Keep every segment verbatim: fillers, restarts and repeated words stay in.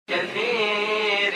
كثير.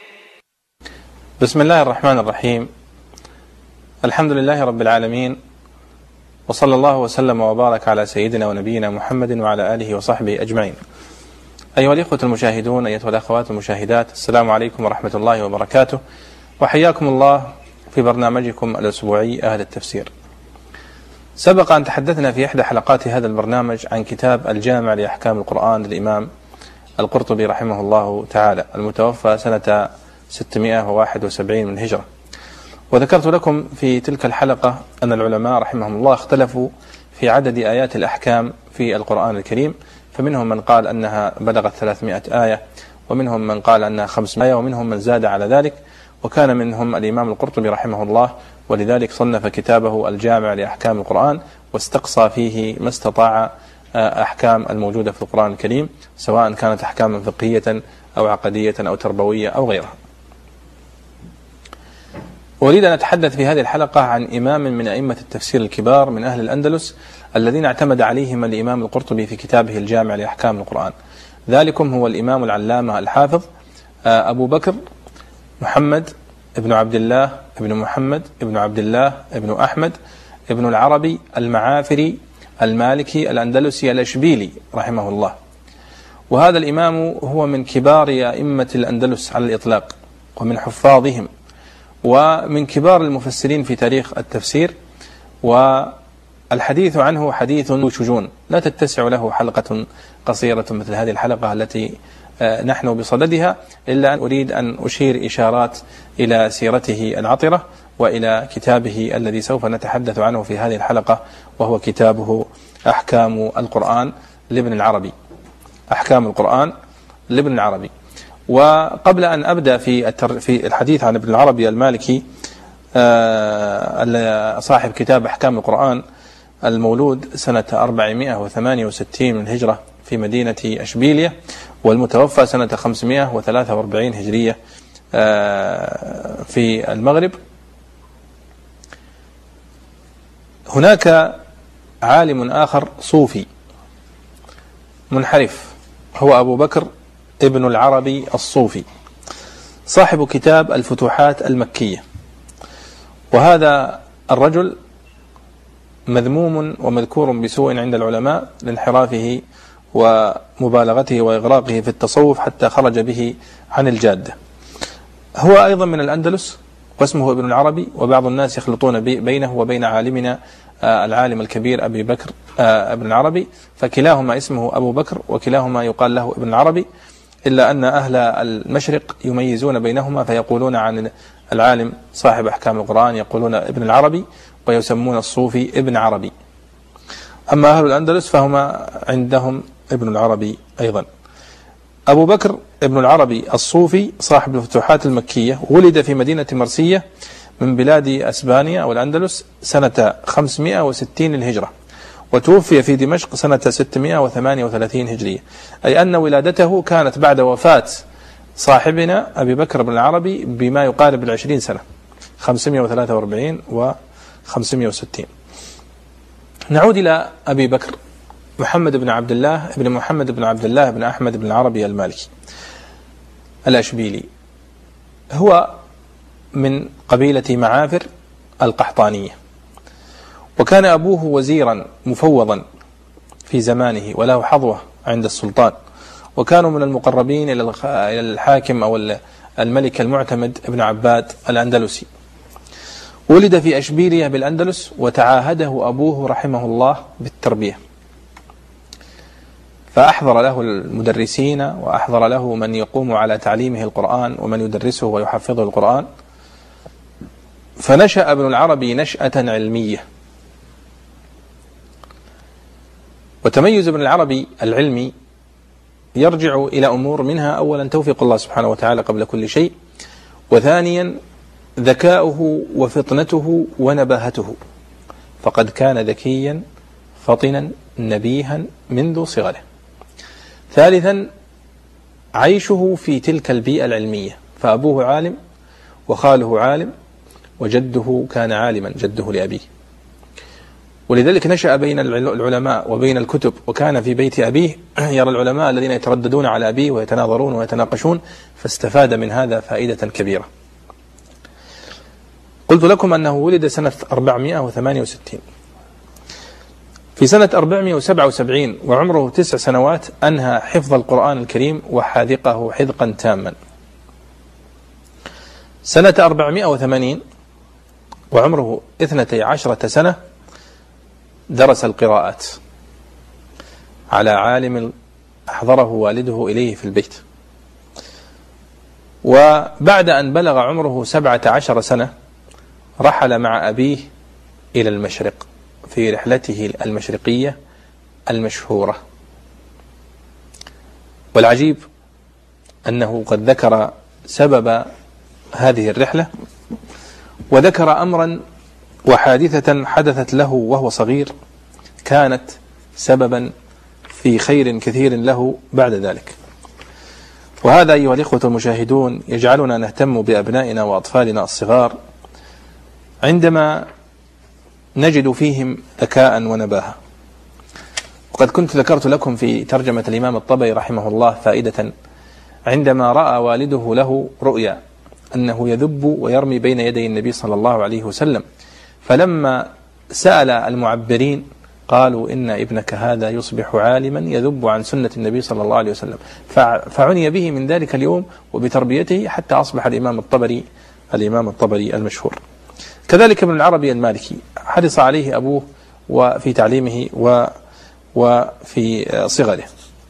بسم الله الرحمن الرحيم. الحمد لله رب العالمين، وصلى الله وسلم وبارك على سيدنا ونبينا محمد وعلى آله وصحبه أجمعين. أيها الإخوة المشاهدون، أيها الأخوات المشاهدات، السلام عليكم ورحمة الله وبركاته، وحياكم الله في برنامجكم الأسبوعي أهل التفسير. سبق أن تحدثنا في إحدى حلقات هذا البرنامج عن كتاب الجامع لأحكام القرآن للإمام القرطبي رحمه الله تعالى، المتوفى سنة ستمائة وواحد وسبعين من الهجرة. وذكرت لكم في تلك الحلقة أن العلماء رحمهم الله اختلفوا في عدد آيات الأحكام في القرآن الكريم، فمنهم من قال أنها بلغت ثلاثمائة آية، ومنهم من قال أنها خمسمائة آية، ومنهم من زاد على ذلك، وكان منهم الإمام القرطبي رحمه الله، ولذلك صنف كتابه الجامع لأحكام القرآن واستقصى فيه ما استطاع أحكام الموجودة في القرآن الكريم، سواء كانت أحكاما فقهية أو عقدية أو تربوية أو غيرها. أريد أن أتحدث في هذه الحلقة عن إمام من أئمة التفسير الكبار من أهل الأندلس الذين اعتمد عليهم الإمام القرطبي في كتابه الجامع لأحكام القرآن. ذلكم هو الإمام العلامة الحافظ أبو بكر محمد ابن عبد الله ابن محمد ابن عبد الله ابن أحمد ابن العربي المعافري المالكي الأندلسي الأشبيلي رحمه الله. وهذا الإمام هو من كبار أئمة الأندلس على الإطلاق، ومن حفاظهم، ومن كبار المفسرين في تاريخ التفسير، والحديث عنه حديث شجون لا تتسع له حلقة قصيرة مثل هذه الحلقة التي نحن بصددها، إلا أن أريد أن أشير إشارات إلى سيرته العطرة وإلى كتابه الذي سوف نتحدث عنه في هذه الحلقة، وهو كتابه أحكام القرآن لابن العربي. أحكام القرآن لابن العربي. وقبل أن أبدأ في في الحديث عن ابن العربي المالكي صاحب كتاب أحكام القرآن، المولود سنة أربعمائة وثمانية وستين من الهجرة في مدينة أشبيلية، والمتوفى سنة خمسمائة وثلاثة وأربعين هجرية في المغرب. هناك عالم آخر صوفي منحرف، هو أبو بكر ابن العربي الصوفي، صاحب كتاب الفتوحات المكية. وهذا الرجل مذموم ومذكور بسوء عند العلماء لانحرافه ومبالغته وإغراقه في التصوف حتى خرج به عن الجادة. هو أيضا من الأندلس واسمه ابن العربي، وبعض الناس يخلطون بينه وبين عالمنا العالم الكبير أبي بكر ابن العربي، فكلاهما اسمه أبو بكر وكلاهما يقال له ابن العربي، إلا أن أهل المشرق يميزون بينهما فيقولون عن العالم صاحب أحكام القرآن يقولون ابن العربي، ويسمون الصوفي ابن عربي. أما أهل الأندلس فهما عندهم ابن العربي أيضا. أبو بكر ابن العربي الصوفي صاحب الفتوحات المكية ولد في مدينة مرسية من بلاد أسبانيا أو الأندلس سنة خمسمائة وستين الهجرة، وتوفي في دمشق سنة ستمائة وثمانية وثلاثين هجرية، أي أن ولادته كانت بعد وفاة صاحبنا أبي بكر بن العربي بما يقارب العشرين سنة، خمسمائة وثلاثة وأربعين وخمسمائة وستين. نعود إلى أبي بكر محمد بن عبد الله بن محمد بن عبد الله بن أحمد بن العربي المالكي الأشبيلي. هو من قبيلة معافر القحطانية، وكان أبوه وزيرا مفوضا في زمانه وله حظوة عند السلطان، وكانوا من المقربين إلى الحاكم أو الملك المعتمد ابن عباد الأندلسي. ولد في أشبيلية بالأندلس، وتعاهده أبوه رحمه الله بالتربية، فأحضر له المدرسين وأحضر له من يقوم على تعليمه القرآن ومن يدرسه ويحفظه القرآن. فنشأ ابن العربي نشأة علمية. وتميز ابن العربي العلمي يرجع إلى أمور، منها أولا توفيق الله سبحانه وتعالى قبل كل شيء، وثانيا ذكاؤه وفطنته ونباهته، فقد كان ذكيا فطنا نبيها منذ صغره. ثالثا عيشه في تلك البيئة العلمية، فأبوه عالم وخاله عالم وجده كان عالما، جده لأبيه. ولذلك نشأ بين العلماء وبين الكتب، وكان في بيت أبيه يرى العلماء الذين يترددون على أبيه ويتناظرون ويتناقشون، فاستفاد من هذا فائدة كبيرة. قلت لكم أنه ولد سنة أربعمائة وثمانية وستين. في سنة أربعمائة وسبعة وسبعين وعمره تسع سنوات أنهى حفظ القرآن الكريم وحاذقه حذقا تاما. سنة أربعمائة وثمانين وعمره اثنتي عشرة سنة درس القراءات على عالم أحضره والده إليه في البيت. وبعد أن بلغ عمره سبعة عشر سنة رحل مع أبيه إلى المشرق في رحلته المشرقية المشهورة. والعجيب أنه قد ذكر سبب هذه الرحلة، وذكر أمرا وحادثة حدثت له وهو صغير كانت سببا في خير كثير له بعد ذلك. وهذا أيها الإخوة المشاهدون يجعلنا نهتم بأبنائنا وأطفالنا الصغار عندما نجد فيهم ذكاء ونباهة. وقد كنت ذكرت لكم في ترجمة الإمام الطبري رحمه الله فائدة عندما رأى والده له رؤيا أنه يذب ويرمي بين يدي النبي صلى الله عليه وسلم، فلما سأل المعبرين قالوا إن ابنك هذا يصبح عالما يذب عن سنة النبي صلى الله عليه وسلم، فعني به من ذلك اليوم وبتربيته حتى أصبح الإمام الطبري الإمام الطبري المشهور. كذلك ابن العربي المالكي حرص عليه أبوه وفي تعليمه وفي صغره.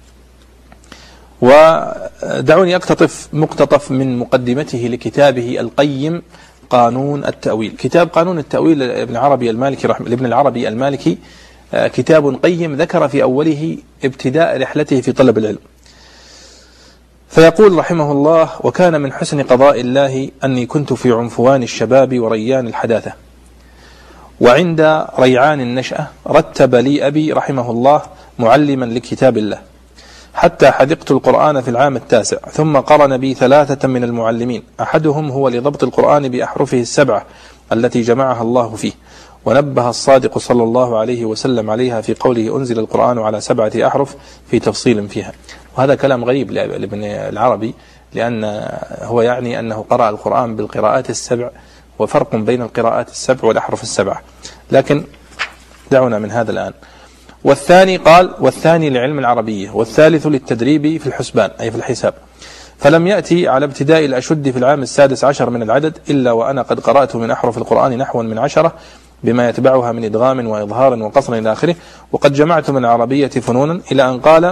ودعوني أقتطف مقتطف من مقدمته لكتابه القيم قانون التأويل. كتاب قانون التأويل لابن العربي المالكي رحمه لابن العربي المالكي كتاب قيم ذكر في أوله ابتداء رحلته في طلب العلم. فيقول رحمه الله: وكان من حسن قضاء الله أني كنت في عنفوان الشباب وريان الحداثة، وعند ريعان النشأة رتب لي أبي رحمه الله معلما لكتاب الله حتى حذقت القرآن في العام التاسع، ثم قرن بي ثلاثة من المعلمين، أحدهم هو لضبط القرآن بأحرفه السبعة التي جمعها الله فيه، ونبه الصادق صلى الله عليه وسلم عليها في قوله أنزل القرآن على سبعة أحرف في تفصيل فيها. وهذا كلام غريب لابن العربي، لأن هو يعني أنه قرأ القرآن بالقراءات السبع، وفرق بين القراءات السبع والأحرف السبعة، لكن دعونا من هذا الآن. والثاني قال: والثاني لعلم العربية، والثالث للتدريب في الحسبان أي في الحساب. فلم يأتي على ابتداء الأشد في العام السادس عشر من العدد إلا وأنا قد قرأت من أحرف القرآن نحو من عشرة بما يتبعها من إدغام وإظهار وقصر إلى آخره، وقد جمعت من العربية فنونا، إلى أن قال: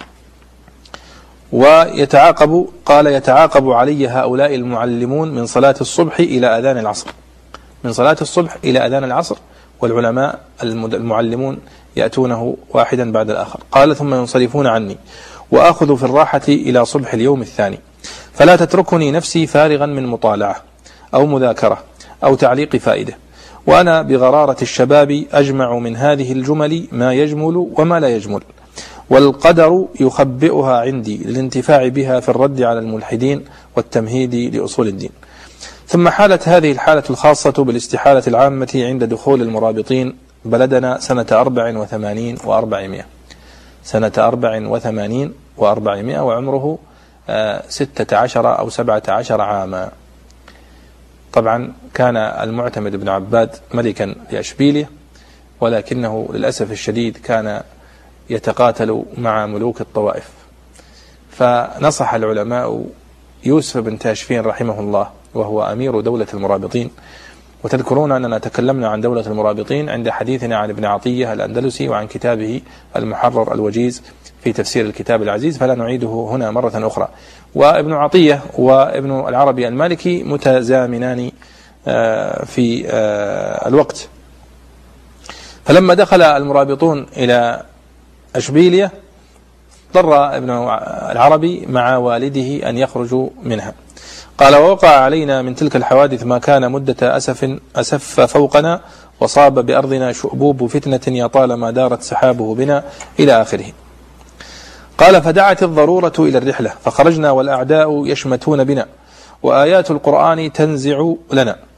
ويتعاقب قال يتعاقب علي هؤلاء المعلمون من صلاة الصبح إلى أذان العصر، من صلاة الصبح إلى أذان العصر، والعلماء المعلمون يأتونه واحدا بعد الآخر. قال: ثم ينصرفون عني وآخذ في الراحة إلى صبح اليوم الثاني، فلا تتركني نفسي فارغا من مطالعة أو مذاكرة أو تعليق فائدة، وأنا بغرارة الشباب أجمع من هذه الجمل ما يجمل وما لا يجمل، والقدر يخبئها عندي للانتفاع بها في الرد على الملحدين والتمهيد لأصول الدين. ثم حالت هذه الحالة الخاصة بالاستحالة العامة عند دخول المرابطين بلدنا سنة أربع وثمانين وأربعمائة، سنة أربع وثمانين وأربعمائة، وعمره ستة عشر أو سبعة عشر عاما. طبعا كان المعتمد بن عباد ملكا لأشبيلية، ولكنه للأسف الشديد كان يتقاتل مع ملوك الطوائف، فنصح العلماء يوسف بن تاشفين رحمه الله وهو أمير دولة المرابطين. وتذكرون أننا تكلمنا عن دولة المرابطين عند حديثنا عن ابن عطية الأندلسي وعن كتابه المحرر الوجيز في تفسير الكتاب العزيز، فلا نعيده هنا مرة أخرى. وابن عطية وابن العربي المالكي متزامنان في الوقت. فلما دخل المرابطون إلى أشبيلية اضطر ابن العربي مع والده أن يخرجوا منها. قال: ووقع علينا من تلك الحوادث ما كان مدة أسف أسف فوقنا، وصاب بأرضنا شؤبوب فتنة يطالما دارت سحابه بنا، إلى آخره. قال: فدعت الضرورة إلى الرحلة، فخرجنا والأعداء يشمتون بنا، وآيات القرآن تنزع لنا،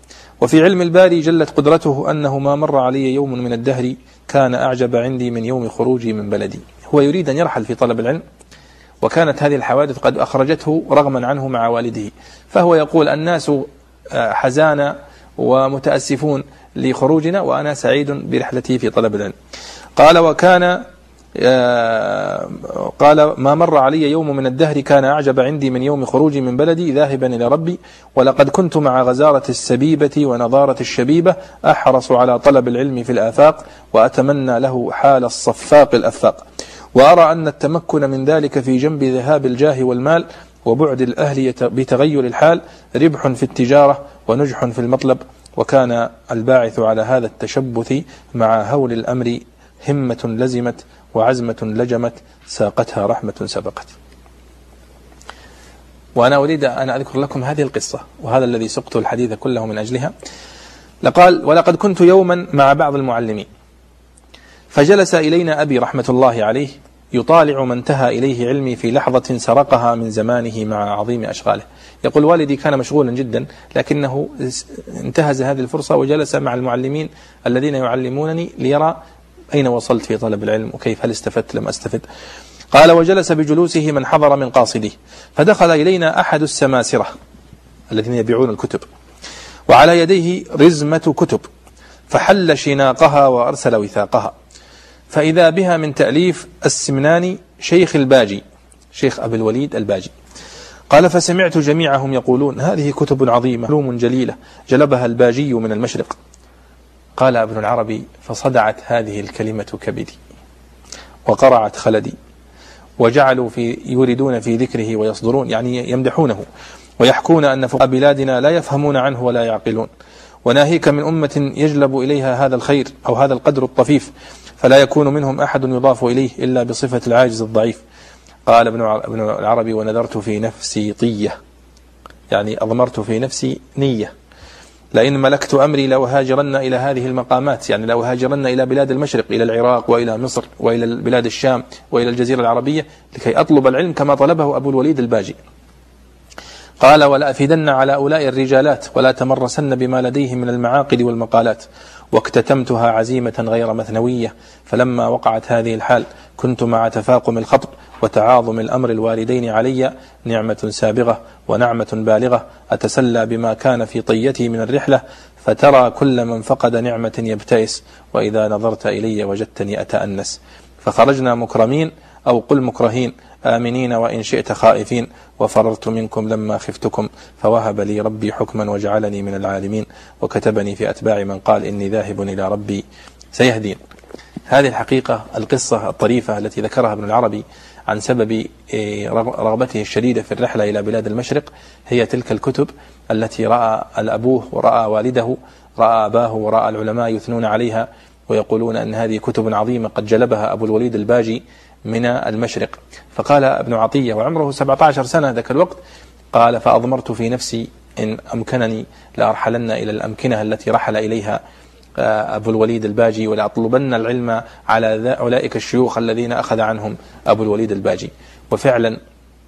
وفي علم الباري جلت قدرته أنه ما مر علي يوم من الدهر كان أعجب عندي من يوم خروجي من بلدي. هو يريد أن يرحل في طلب العلم، وكانت هذه الحوادث قد أخرجته رغما عنه مع والده، فهو يقول الناس حزانة ومتأسفون لخروجنا وأنا سعيد برحلتي في طلب العلم. قال وكان قال ما مر علي يوم من الدهر كان أعجب عندي من يوم خروجي من بلدي ذاهبا إلى ربي، ولقد كنت مع غزارة السبيبة ونضارة الشبيبة أحرص على طلب العلم في الآفاق، وأتمنى له حال الصفاق الأفاق، وأرى أن التمكن من ذلك في جنب ذهاب الجاه والمال وبعد الأهل بتغير الحال ربح في التجارة ونجح في المطلب. وكان الباعث على هذا التشبث مع هول الأمر همة لزمت وعزمة لجمت ساقتها رحمة سبقت. وأنا أريد أن أذكر لكم هذه القصة، وهذا الذي سقت الحديث كله من أجلها. لقال ولقد كنت يوما مع بعض المعلمين، فجلس إلينا أبي رحمة الله عليه يطالع ما انتهى إليه علمي في لحظة سرقها من زمانه مع عظيم أشغاله. يقول والدي كان مشغولا جدا، لكنه انتهز هذه الفرصة وجلس مع المعلمين الذين يعلمونني ليرى أين وصلت في طلب العلم وكيف هل استفدت لم أستفد. قال وجلس بجلوسه من حضر من قاصده، فدخل إلينا أحد السماسرة الذين يبيعون الكتب، وعلى يديه رزمة كتب، فحل شناقها وأرسل وثاقها، فإذا بها من تأليف السمناني شيخ الباجي شيخ أبي الوليد الباجي. قال فسمعت جميعهم يقولون هذه كتب عظيمة علوم جليلة جلبها الباجي من المشرق. قال ابن العربي فصدعت هذه الكلمة كبدي وقرعت خلدي، وجعلوا في يوردون في ذكره ويصدرون، يعني يمدحونه ويحكون أن فقهاء بلادنا لا يفهمون عنه ولا يعقلون، وناهيك من أمة يجلب إليها هذا الخير أو هذا القدر الطفيف، فلا يكون منهم أحد يضاف إليه إلا بصفة العاجز الضعيف. قال ابن العربي ونذرت في نفسي طية، يعني أضمرت في نفسي نية، لئن ملكت أمري لو هاجرن إلى هذه المقامات، يعني لو هاجرن إلى بلاد المشرق، إلى العراق وإلى مصر وإلى بلاد الشام وإلى الجزيرة العربية لكي أطلب العلم كما طلبه أبو الوليد الباجي. قال ولا أفيدن على أولاء الرجالات ولا تمرسن بما لديه من المعاقد والمقالات، واكتتمتها عزيمة غير مثنوية، فلما وقعت هذه الحال كنت مع تفاقم الخطر وتعاظم الأمر الواردين علي نعمة سابغة ونعمة بالغة، أتسلى بما كان في طيتي من الرحلة، فترى كل من فقد نعمة يبتئس، وإذا نظرت إلي وجدتني أتأنس. فخرجنا مكرمين أو قل مكرهين آمنين وإن شئت خائفين، وفررت منكم لما خفتكم، فوهب لي ربي حكما وجعلني من العالمين، وكتبني في أتباع من قال إني ذاهب إلى ربي سيهدين. هذه الحقيقة القصة الطريفة التي ذكرها ابن العربي عن سبب رغبته الشديدة في الرحلة إلى بلاد المشرق هي تلك الكتب التي رأى الأبوه ورأى والده، رأى أباه ورأى العلماء يثنون عليها ويقولون أن هذه كتب عظيمة قد جلبها أبو الوليد الباجي من المشرق. فقال ابن عطية وعمره سبعة عشر سنة ذاك الوقت، قال فأضمرت في نفسي إن أمكنني لأرحلن إلى الأمكنة التي رحل إليها أبو الوليد الباجي، ولأطلبن العلم على أولئك الشيوخ الذين أخذ عنهم أبو الوليد الباجي. وفعلا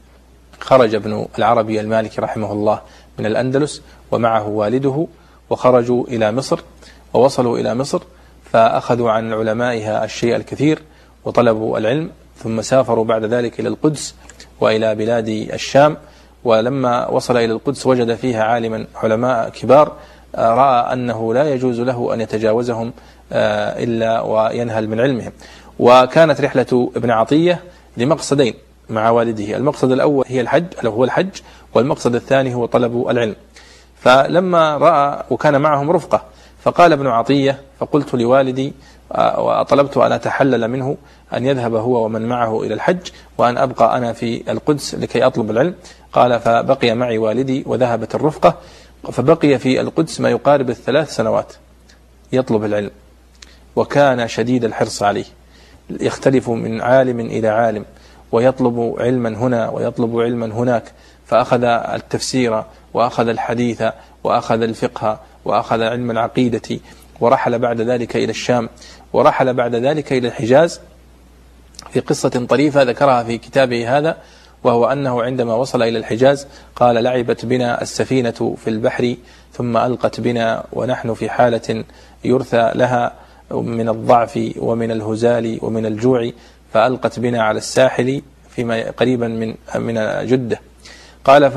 خرج ابن العربي المالكي رحمه الله من الأندلس ومعه والده، وخرجوا إلى مصر ووصلوا إلى مصر، فأخذوا عن علمائها الشيء الكثير وطلبوا العلم، ثم سافروا بعد ذلك إلى القدس وإلى بلاد الشام. ولما وصل إلى القدس وجد فيها عالما علماء كبار، رأى أنه لا يجوز له أن يتجاوزهم إلا وينهل من علمهم. وكانت رحلة ابن عطية لمقصدين مع والده، المقصد الأول هي الحج هو الحج، والمقصد الثاني هو طلب العلم. فلما رأى وكان معهم رفقة، فقال ابن عطية فقلت لوالدي وطلبت أن أتحلل منه أن يذهب هو ومن معه إلى الحج، وأن أبقى أنا في القدس لكي أطلب العلم. قال فبقي معي والدي وذهبت الرفقة، فبقي في القدس ما يقارب الثلاث سنوات يطلب العلم، وكان شديد الحرص عليه، يختلف من عالم إلى عالم ويطلب علما هنا ويطلب علما هناك، فأخذ التفسير وأخذ الحديث وأخذ الفقه وأخذ علم العقيدة، ورحل بعد ذلك إلى الشام، ورحل بعد ذلك إلى الحجاز في قصة طريفة ذكرها في كتابه هذا، وهو أنه عندما وصل إلى الحجاز قال: لعبت بنا السفينة في البحر ثم ألقت بنا ونحن في حالة يرثى لها من الضعف ومن الهزال ومن الجوع، فألقت بنا على الساحل فيما قريبا من من جدة. قال: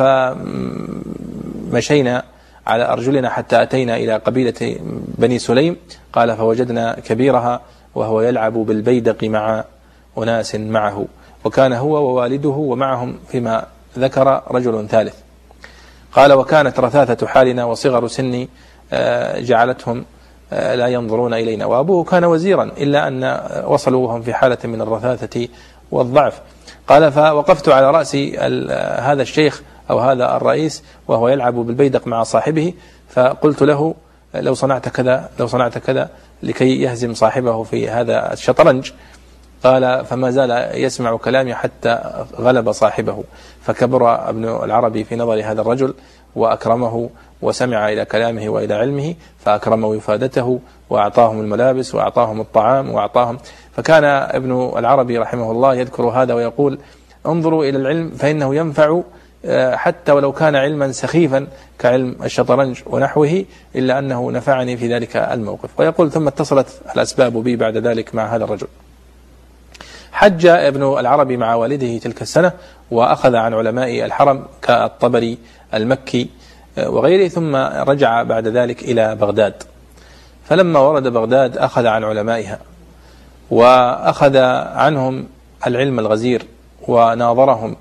فمشينا على أرجلنا حتى أتينا إلى قبيلة بني سليم. قال: فوجدنا كبيرها وهو يلعب بالبيدق مع أناس معه، وكان هو ووالده ومعهم فيما ذكر رجل ثالث. قال: وكانت رثاثة حالنا وصغر سني جعلتهم لا ينظرون إلينا، وأبوه كان وزيرا إلا أن وصلوا وهم في حالة من الرثاثة والضعف. قال: فوقفت على رأس هذا الشيخ أو هذا الرئيس وهو يلعب بالبيدق مع صاحبه، فقلت له: لو صنعت كذا لو صنعت كذا، لكي يهزم صاحبه في هذا الشطرنج. قال: فما زال يسمع كلامي حتى غلب صاحبه، فكبر ابن العربي في نظر هذا الرجل وأكرمه وسمع إلى كلامه وإلى علمه، فأكرم وفادته وأعطاهم الملابس وأعطاهم الطعام وأعطاهم. فكان ابن العربي رحمه الله يذكر هذا ويقول: انظروا إلى العلم فإنه ينفع حتى ولو كان علما سخيفا كعلم الشطرنج ونحوه، إلا أنه نفعني في ذلك الموقف. ويقول: ثم اتصلت الأسباب بي بعد ذلك مع هذا الرجل. حج ابن العربي مع والده تلك السنة وأخذ عن علماء الحرم كالطبري المكي وغيره، ثم رجع بعد ذلك إلى بغداد. فلما ورد بغداد أخذ عن علمائها وأخذ عنهم العلم الغزير وناظرهم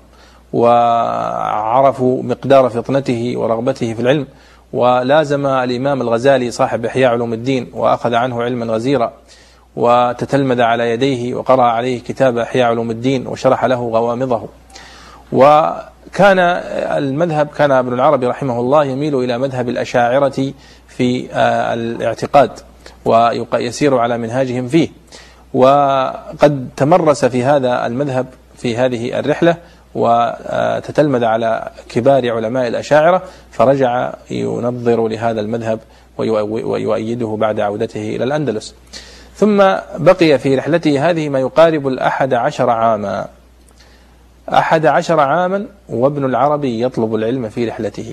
وعرفوا مقدار فطنته ورغبته في العلم، ولازم الإمام الغزالي صاحب إحياء علوم الدين وأخذ عنه علما غزيرا وتتلمذ على يديه وقرأ عليه كتاب إحياء علوم الدين وشرح له غوامضه. وكان المذهب كان ابن العربي رحمه الله يميل إلى مذهب الأشاعرة في الاعتقاد ويسير على منهاجهم فيه، وقد تمرس في هذا المذهب في هذه الرحلة وتتلمذ على كبار علماء الأشاعرة، فرجع ينظر لهذا المذهب ويؤيده بعد عودته إلى الأندلس. ثم بقي في رحلته هذه ما يقارب الأحد عشر عاما أحد عشر عاما وابن العربي يطلب العلم في رحلته.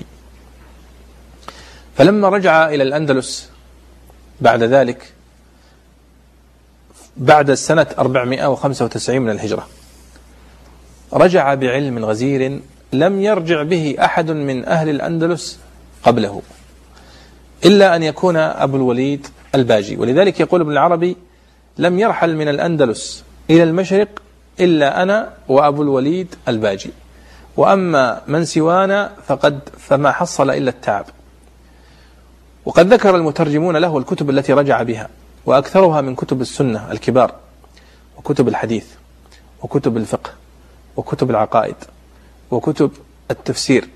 فلما رجع إلى الأندلس بعد ذلك بعد السنة أربعمائة وخمسة وتسعين من الهجرة، رجع بعلم غزير لم يرجع به أحد من أهل الأندلس قبله إلا أن يكون أبو الوليد الباجي. ولذلك يقول ابن العربي: لم يرحل من الأندلس إلى المشرق إلا أنا وأبو الوليد الباجي، وأما من سوانا فقد فما حصل إلا التعب. وقد ذكر المترجمون له الكتب التي رجع بها، وأكثرها من كتب السنة الكبار وكتب الحديث وكتب الفقه وكتب العقائد وكتب التفسير.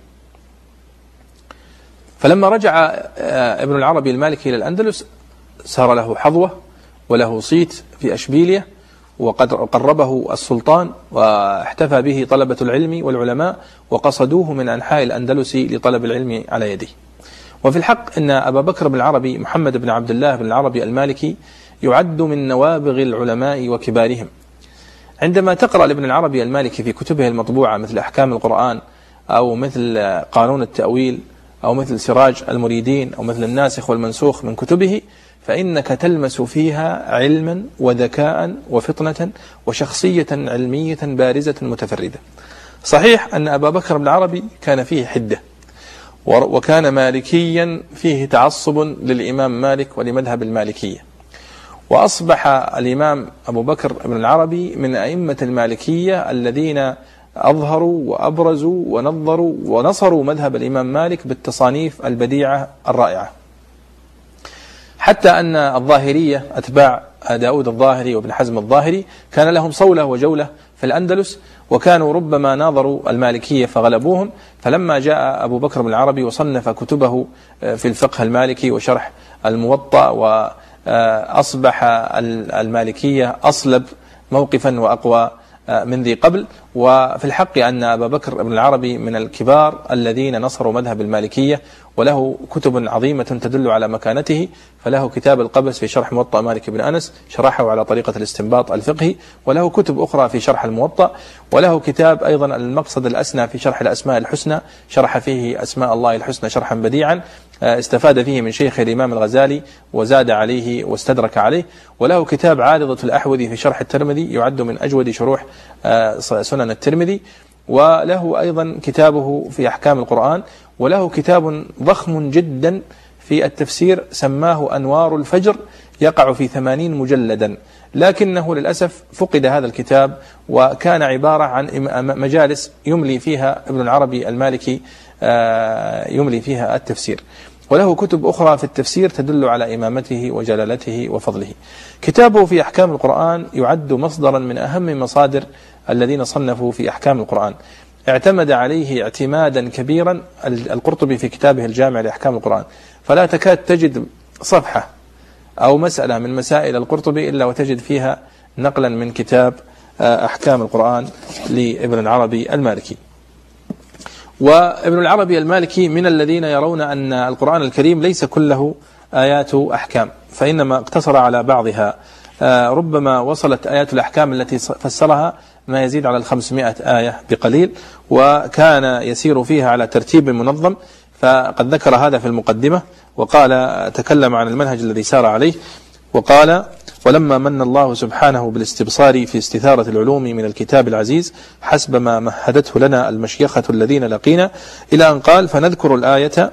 فلما رجع ابن العربي المالكي إلى الأندلس صار له حظوة وله صيت في أشبيلية، وقد قربه السلطان واحتفى به طلبة العلم والعلماء وقصدوه من أنحاء الأندلس لطلب العلم على يده. وفي الحق أن أبا بكر بن العربي محمد بن عبد الله بن العربي المالكي يعد من نوابغ العلماء وكبارهم. عندما تقرأ لابن العربي المالكي في كتبه المطبوعة مثل أحكام القرآن أو مثل قانون التأويل أو مثل سراج المريدين أو مثل الناسخ والمنسوخ من كتبه، فإنك تلمس فيها علما وذكاء وفطنة وشخصية علمية بارزة متفردة. صحيح أن أبا بكر بن العربي كان فيه حدة وكان مالكيا فيه تعصب للإمام مالك ولمذهب المالكية، وأصبح الإمام أبو بكر بن العربي من أئمة المالكية الذين أظهروا وأبرزوا ونظروا ونصروا مذهب الإمام مالك بالتصانيف البديعة الرائعة، حتى أن الظاهرية أتباع داود الظاهري وابن حزم الظاهري كان لهم صولة وجولة في الأندلس، وكانوا ربما ناظروا المالكية فغلبوهم. فلما جاء أبو بكر بن العربي وصنف كتبه في الفقه المالكي وشرح الموطأ، وأصبح المالكية أصلب موقفا وأقوى من ذي قبل. وفي الحق أن أبا بكر بن العربي من الكبار الذين نصروا مذهب المالكية، وله كتب عظيمة تدل على مكانته. فله كتاب القبس في شرح موطأ مالك بن أنس شرحه على طريقة الاستنباط الفقهي، وله كتب أخرى في شرح الموطأ، وله كتاب أيضا المقصد الأسنى في شرح الأسماء الحسنى شرح فيه أسماء الله الحسنى شرحا بديعا استفاد فيه من شيخ الإمام الغزالي وزاد عليه واستدرك عليه. وله كتاب عارضة الأحوذي في شرح الترمذي يعد من أجود شروح سنن الترمذي. وله أيضا كتابه في أحكام القرآن، وله كتاب ضخم جدا في التفسير سماه أنوار الفجر يقع في ثمانين مجلدا، لكنه للأسف فقد هذا الكتاب، وكان عبارة عن مجالس يملي فيها ابن العربي المالكي يملي فيها التفسير. وله كتب أخرى في التفسير تدل على إمامته وجلالته وفضله. كتابه في أحكام القرآن يعد مصدرا من أهم مصادر الذين صنفوا في أحكام القرآن، اعتمد عليه اعتمادا كبيرا القرطبي في كتابه الجامع لأحكام القرآن، فلا تكاد تجد صفحة أو مسألة من مسائل القرطبي إلا وتجد فيها نقلا من كتاب أحكام القرآن لابن العربي المالكي. وابن العربي المالكي من الذين يرون أن القرآن الكريم ليس كله آيات أحكام، فإنما اقتصر على بعضها، ربما وصلت آيات الأحكام التي فسرها ما يزيد على الخمسمائة آية بقليل، وكان يسير فيها على ترتيب منظم. فقد ذكر هذا في المقدمة، وقال تكلم عن المنهج الذي سار عليه، وقال: ولما من الله سبحانه بالاستبصار في استثارة العلوم من الكتاب العزيز حسب ما مهدته لنا المشيخة الذين لقينا، إلى أن قال: فنذكر الآية،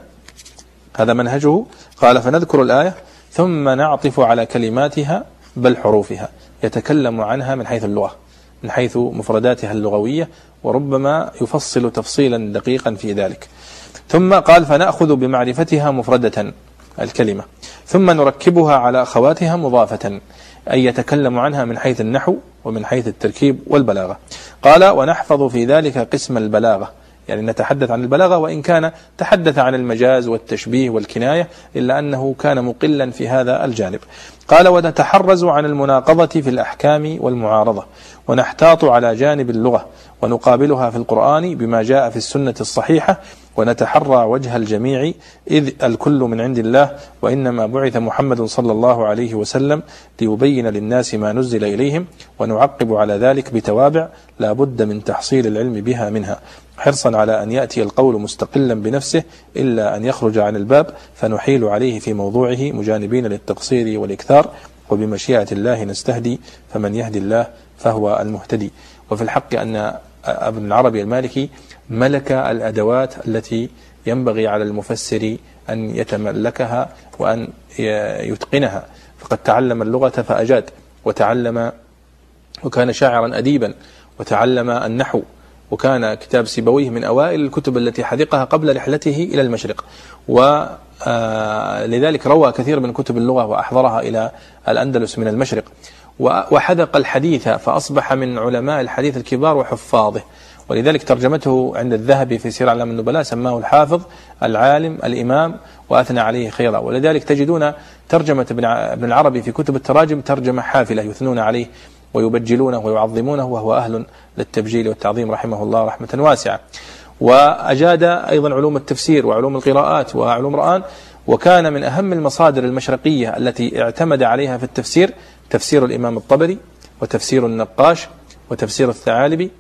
هذا منهجه، قال: فنذكر الآية ثم نعطف على كلماتها بل حروفها، يتكلم عنها من حيث اللغة، من حيث مفرداتها اللغوية، وربما يفصل تفصيلا دقيقا في ذلك. ثم قال: فنأخذ بمعرفتها مفردة الكلمة، ثم نركبها على أخواتها مضافة، أي يتكلم عنها من حيث النحو ومن حيث التركيب والبلاغة. قال: ونحفظ في ذلك قسم البلاغة، يعني نتحدث عن البلاغة، وإن كان تحدث عن المجاز والتشبيه والكناية إلا أنه كان مقلا في هذا الجانب. قال: ونتحرز عن المناقضة في الأحكام والمعارضة، ونحتاط على جانب اللغة، ونقابلها في القرآن بما جاء في السنة الصحيحة، ونتحرى وجه الجميع، إذ الكل من عند الله، وإنما بعث محمد صلى الله عليه وسلم ليبين للناس ما نزل إليهم، ونعقب على ذلك بتوابع لا بد من تحصيل العلم بها منها، حرصا على أن يأتي القول مستقلا بنفسه إلا أن يخرج عن الباب، فنحيل عليه في موضوعه مجانبين للتقصير والإكثار، وبمشيئة الله نستهدي، فمن يهدي الله فهو المهتدي. وفي الحق أن ابن العربي المالكي ملك الأدوات التي ينبغي على المفسر أن يتملكها وأن يتقنها، فقد تعلم اللغة فأجاد، وتعلم وكان شاعرا أديبا، وتعلم النحو، وكان كتاب سيبويه من أوائل الكتب التي حذقها قبل رحلته إلى المشرق، ولذلك روى كثير من كتب اللغة وأحضرها إلى الأندلس من المشرق، وحذق الحديث فأصبح من علماء الحديث الكبار وحفاظه. ولذلك ترجمته عند الذهبي في سير أعلام النبلاء سماه الحافظ العالم الإمام وأثنى عليه خيرا. ولذلك تجدون ترجمة ابن العربي في كتب التراجم ترجمة حافلة يثنون عليه ويبجلونه ويعظمونه، وهو أهل للتبجيل والتعظيم رحمه الله رحمة واسعة. وأجاد أيضا علوم التفسير وعلوم القراءات وعلوم القرآن، وكان من أهم المصادر المشرقية التي اعتمد عليها في التفسير تفسير الإمام الطبري، وتفسير النقاش، وتفسير الثعالبي،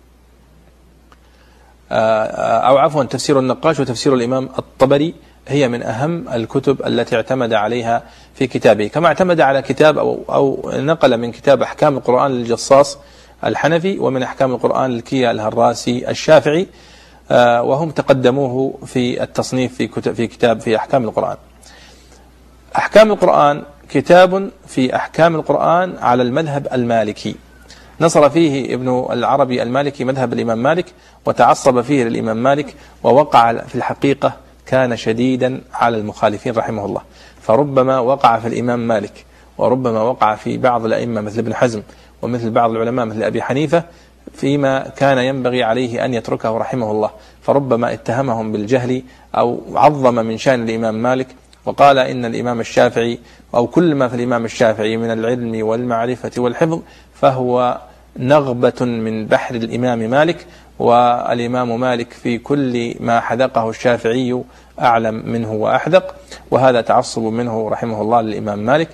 أو عفوا تفسير النقاش وتفسير الإمام الطبري هي من أهم الكتب التي اعتمد عليها في كتابه، كما اعتمد على كتاب أو, أو نقل من كتاب أحكام القرآن للجصاص الحنفي، ومن أحكام القرآن للكيا الهراسي الشافعي، وهم تقدموه في التصنيف في كتاب في كتاب في أحكام القرآن. أحكام القرآن كتاب في أحكام القرآن على المذهب المالكي، نصر فيه ابن العربي المالكي مذهب الإمام مالك، وتعصب فيه للإمام مالك، ووقع في الحقيقة كان شديدا على المخالفين رحمه الله، فربما وقع في الإمام مالك، وربما وقع في بعض الأئمة مثل ابن حزم، ومثل بعض العلماء مثل أبي حنيفة، فيما كان ينبغي عليه أن يتركه رحمه الله، فربما اتهمهم بالجهل أو عظم من شأن الإمام مالك، وقال إن الإمام الشافعي أو كل ما في الإمام الشافعي من العلم والمعرفة والحفظ فهو نغبة من بحر الإمام مالك، والإمام مالك في كل ما حذقه الشافعي أعلم منه وأحذق، وهذا تعصب منه رحمه الله للإمام مالك،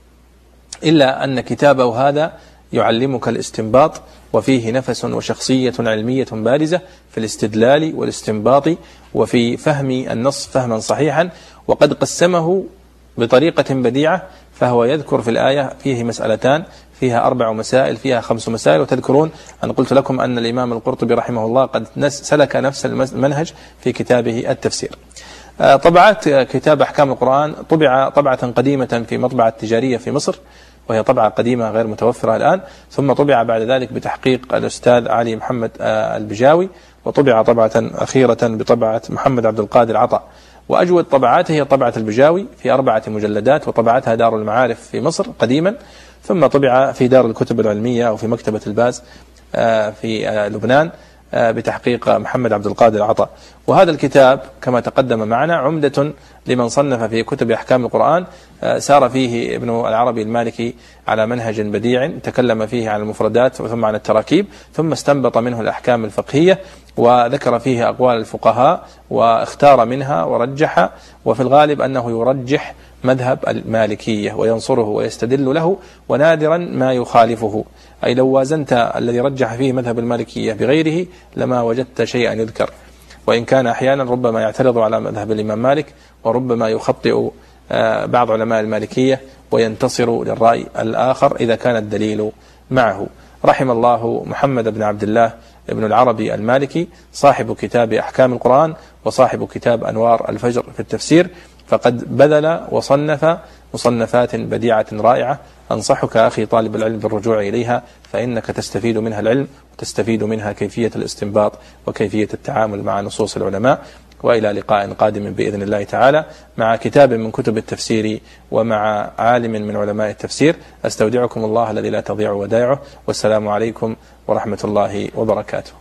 إلا أن كتابه هذا يعلمك الاستنباط، وفيه نفس وشخصية علمية بارزة في الاستدلال والاستنباط وفي فهم النص فهما صحيحا، وقد قسمه بطريقة بديعة، فهو يذكر في الآية فيه مسألتان، فيها أربع مسائل، فيها خمس مسائل. وتذكرون أن قلت لكم أن الإمام القرطبي رحمه الله قد سلك نفس المنهج في كتابه التفسير. طبعات كتاب أحكام القرآن طبع طبعة قديمة في مطبعة تجارية في مصر، وهي طبعة قديمة غير متوفرة الآن، ثم طبع بعد ذلك بتحقيق الأستاذ علي محمد البجاوي، وطبع طبعة أخيرة بطبعة محمد عبد القادر عطا. وأجود طبعاته هي طبعة البجاوي في أربعة مجلدات، وطبعتها دار المعارف في مصر قديما، ثم طبع في دار الكتب العلمية أو في مكتبة الباز في لبنان بتحقيق محمد عبد القادر عطا. وهذا الكتاب كما تقدم معنا عمدة لمن صنف في كتب أحكام القرآن، سار فيه ابن العربي المالكي على منهج بديع، تكلم فيه عن المفردات ثم عن التراكيب، ثم استنبط منه الأحكام الفقهية، وذكر فيه أقوال الفقهاء واختار منها ورجح، وفي الغالب أنه يرجح مذهب المالكية وينصره ويستدل له، ونادرا ما يخالفه، أي لو وازنت الذي رجح فيه مذهب المالكية بغيره لما وجدت شيئا يذكر، وإن كان أحيانا ربما يعترض على مذهب الإمام مالك، وربما يخطئ بعض علماء المالكية وينتصر للرأي الآخر إذا كان الدليل معه. رحم الله محمد بن عبد الله ابن العربي المالكي صاحب كتاب أحكام القرآن وصاحب كتاب أنوار الفجر في التفسير، فقد بذل وصنف مصنفات بديعة رائعة، أنصحك أخي طالب العلم بالرجوع إليها، فإنك تستفيد منها العلم وتستفيد منها كيفية الاستنباط وكيفية التعامل مع نصوص العلماء. وإلى لقاء قادم بإذن الله تعالى مع كتاب من كتب التفسير ومع عالم من علماء التفسير. أستودعكم الله الذي لا تضيع ودائعه، والسلام عليكم ورحمة الله وبركاته.